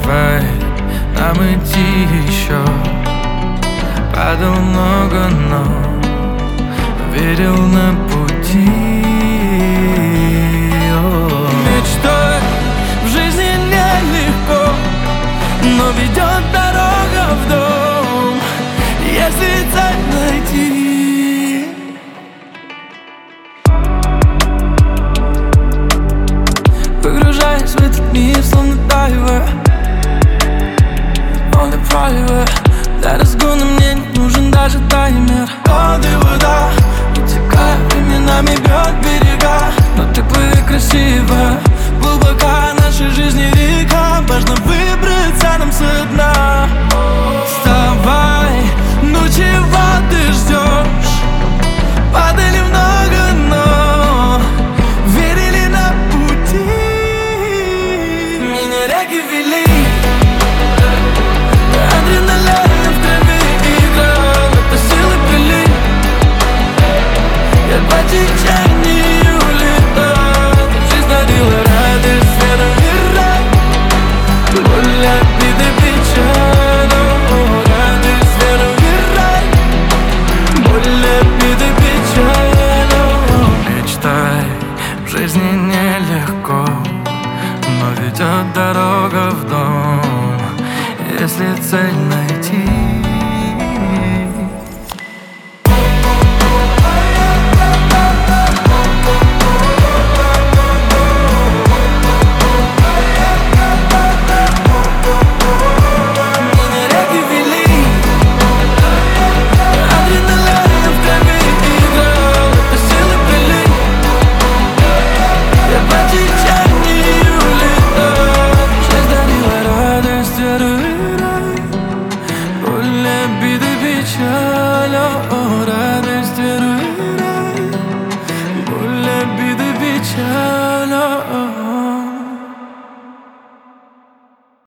давай нам идти еще. Падал много, но верил на пути. Мечтой в жизни нелегко, но ведет дорога в дом, если цель найти. Погружаясь в этот мир, словно дайвер, он и прайвер. Для разгона мне не нужен даже таймер. Воды, вода, утекая, временами бьет берега. Но ты плыви красиво, глубока наша жизнь река. Важно выбраться нам со дна. Вставай, ну чего ты ждешь? Падали много, но верили на пути. Меня реки вели, адреналин в крови играл, это силы пили. Я по течению летал, жизнь дарила радость, веру и рай. Боль, обиды, печаль, радость, веру и рай. Боль, обиды, печаль. Мечтай, в жизни нелегко, но ведет дорога в дом, если цель найти.